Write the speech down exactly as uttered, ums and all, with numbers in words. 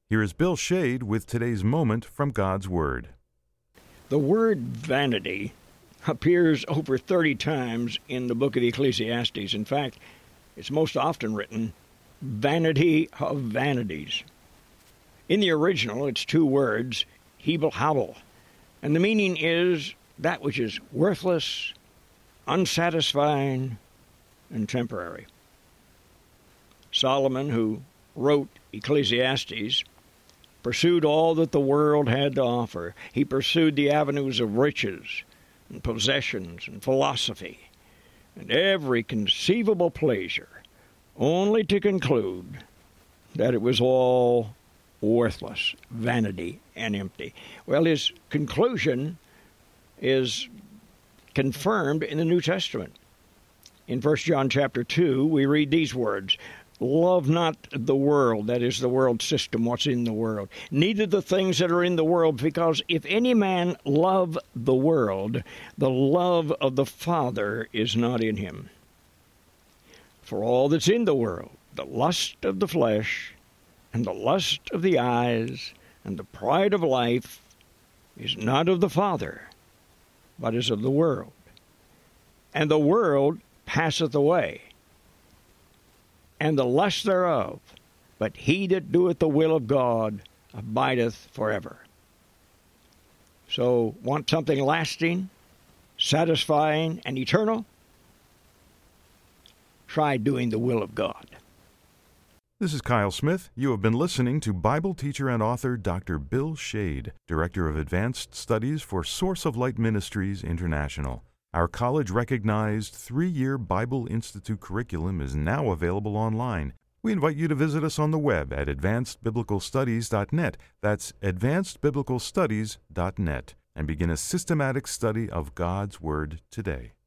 Here is Bill Shade with today's moment from God's Word. The word vanity appears over thirty times in the book of Ecclesiastes. In fact, it's most often written, vanity of vanities. In the original, it's two words, hebel habel, and the meaning is that which is worthless, unsatisfying, and temporary. Solomon, who wrote Ecclesiastes, pursued all that the world had to offer. He pursued the avenues of riches and possessions and philosophy and every conceivable pleasure, only to conclude that it was all worthless, vanity, and empty. Well, his conclusion is confirmed in the New Testament. In First John chapter two, we read these words, "Love not the world," that is the world system, what's in the world, "neither the things that are in the world, because if any man love the world, the love of the Father is not in him. For all that's in the world, the lust of the flesh, and the lust of the eyes, and the pride of life, is not of the Father, but is of the world. And the world passeth away, and the lust thereof, but he that doeth the will of God abideth forever." So, want something lasting, satisfying, and eternal? Try doing the will of God. This is Kyle Smith. You have been listening to Bible teacher and author Doctor Bill Shade, Director of Advanced Studies for Source of Light Ministries International. Our college-recognized three-year Bible Institute curriculum is now available online. We invite you to visit us on the web at advanced biblical studies dot net. That's advanced biblical studies dot net, and begin a systematic study of God's Word today.